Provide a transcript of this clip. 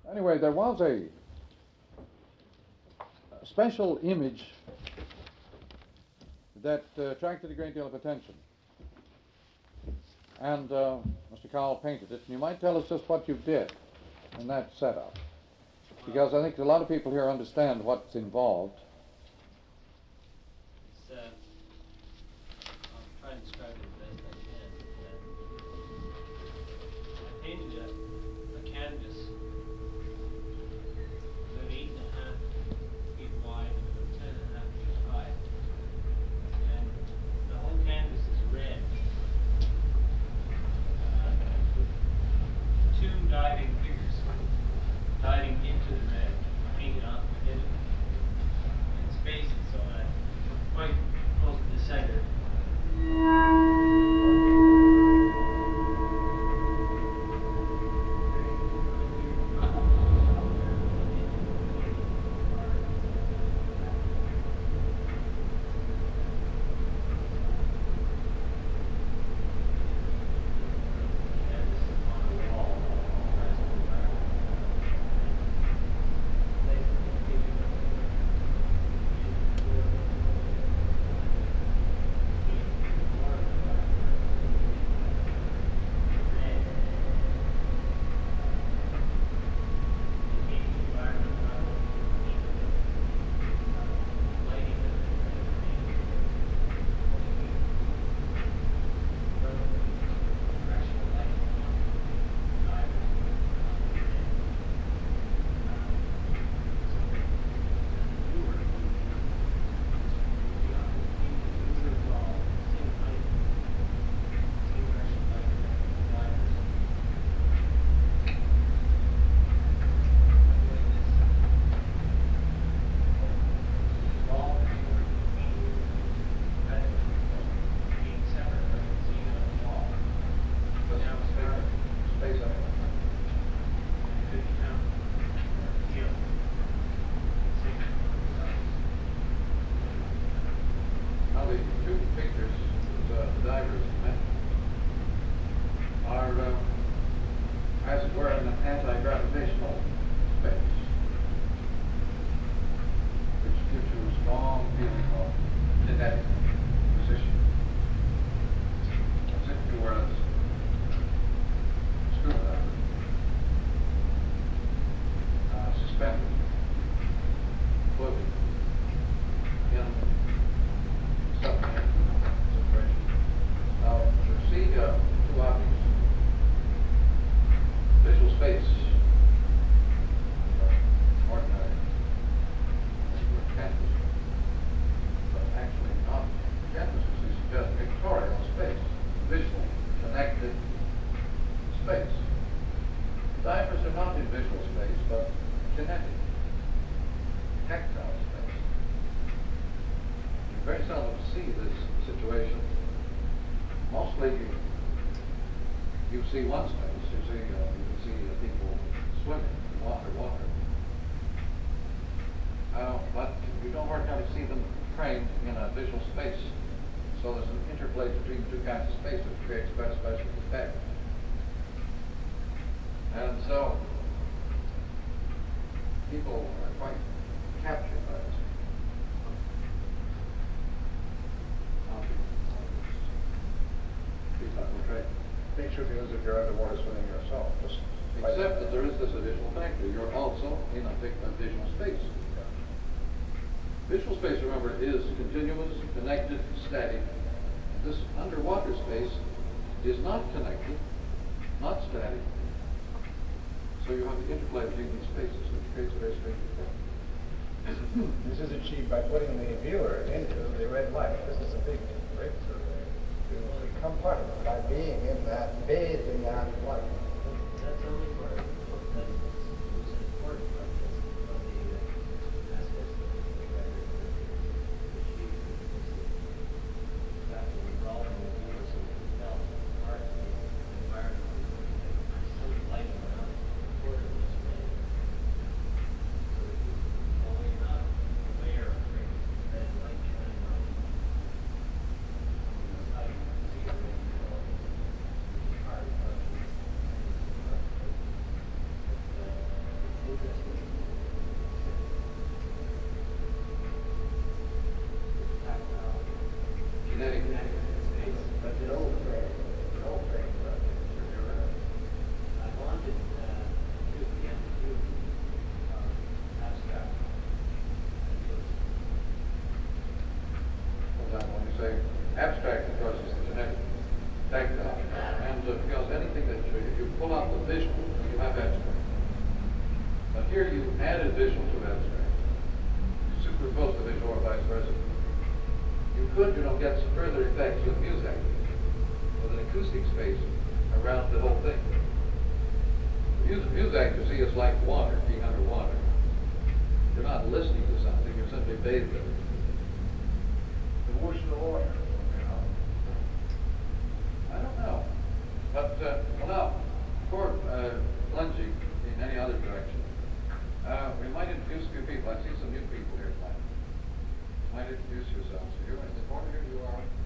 Anyway, there was a special image that attracted a great deal of attention. And Mr. Cowell painted it. And you might tell us just what you did in that setup, because I think a lot of people here understand what's involved. It's, I'll try and describe it as best I can. I painted a canvas about 8.5 feet wide and about 10.5 feet high. And the whole canvas is red. With two diving figures diving into the red, painted on the middle. And spaced so that quite close to the center. Now the two pictures the divers mentioned are, as it were, in an anti-gravitational space, which gives you a strong feeling of kinetic position, as if you were a scuba diver, suspended, floating in submarine situation. Now, to see two objects, visual space, ordinary, canvas, but actually not canvas, as you suggest, pictorial space, visual, connected space. Divers are not in visual space, but kinetic, tactile space. You very seldom see this situation. Mostly you see one space. You can see people swimming in water. But you don't ordinarily see them framed in a visual space. So there's an interplay between the two kinds of space which creates quite a special effect. And so people are quite captured by this. Makes you feel as if you're underwater swimming yourself. Except that there is this additional factor. You're also in a visual space. Visual space, remember, is continuous, connected, static. This underwater space is not connected, not static. So you have the interplay between these spaces, which creates a very strange effect. This is achieved by putting the viewer into the red light. This is a big breakthrough. To become part of it by being in that, bathed in that light. That's only part of it. That's an important part of this, of the aspects of the record that she got to involve in the viewers and felt part of the environment. There's so light around the quarter of this way. So that you, although you're not aware of the red light shining on you, how you see it when you go hard. Kinetic. But the old frame, I wanted to begin to do abstract. Hold on, when you say abstract, of course, is the genetic, tactile. And because anything that you pull out the visual, you have abstract. But here you added visual to abstract. You superimpose the visual or vice versa. You could, get some further effects with music, with an acoustic space around the whole thing. Music, you see, is like water, being underwater. You're not listening to something, you're simply bathed in it. the whoosh of the water, I don't know. But, well, now, before plunging in any other direction, we might introduce a few people. I see some new people here tonight. Might introduce yourselves. You're in the corner here, you are.